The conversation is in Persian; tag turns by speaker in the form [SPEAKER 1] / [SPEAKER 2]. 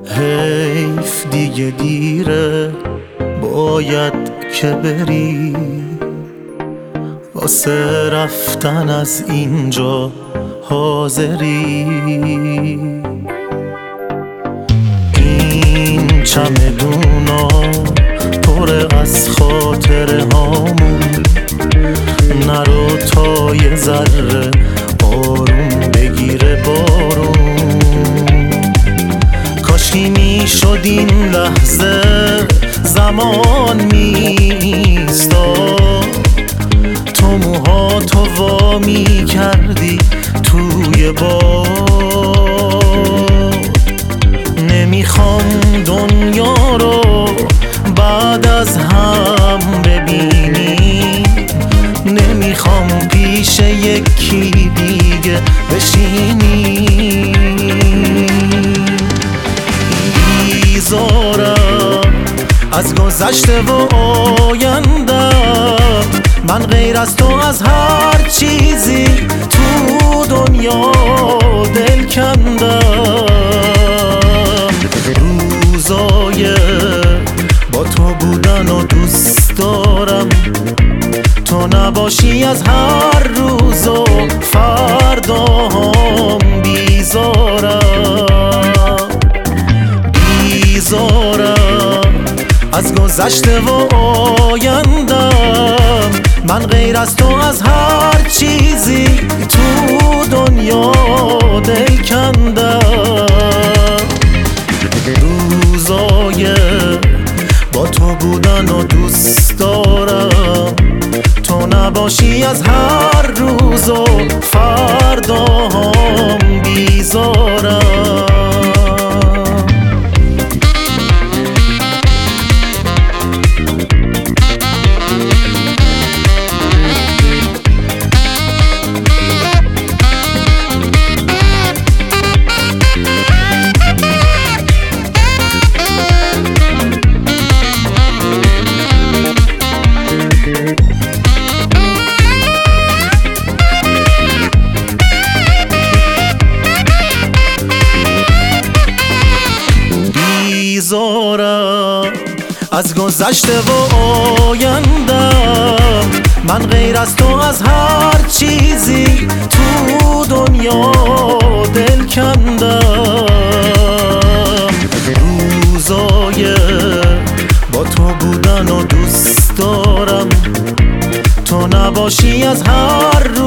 [SPEAKER 1] حیف دیگه دیره، باید که بری واسه رفتن از اینجا حاضری. این چمدونا پر از خاطره هامون، نرو تا یه ذره آروم بگیره بارون. کاشکی میشد این لحظه زمان میستاد، تو موهاتو وا میکردی توی باد. نمیخوام دنیا رو بعد از هم ببینی، نمیخوام پیش یکی دیگه بشینی. بیزارم از گذشته و آیندم، من غیر از تو از هر چیزی تو دنیا دل کندم. روزای با تو بودن و دوست دارم، تو نباشی از هر روز و فردام بیزارم. بیزارم از گذشته و آیندم، من غیر از تو از هر چیزی تو دنیا دل کندم. روزای با تو بودن و دوست دارم، تو نباشی از هر روز و فردام بیزارم. بیزارم از گذشته و آیندم، من غیر از تو از هر چیزی تو دنیا دل کندم. روزای با تو بودن و دوست دارم، تو نباشی از هر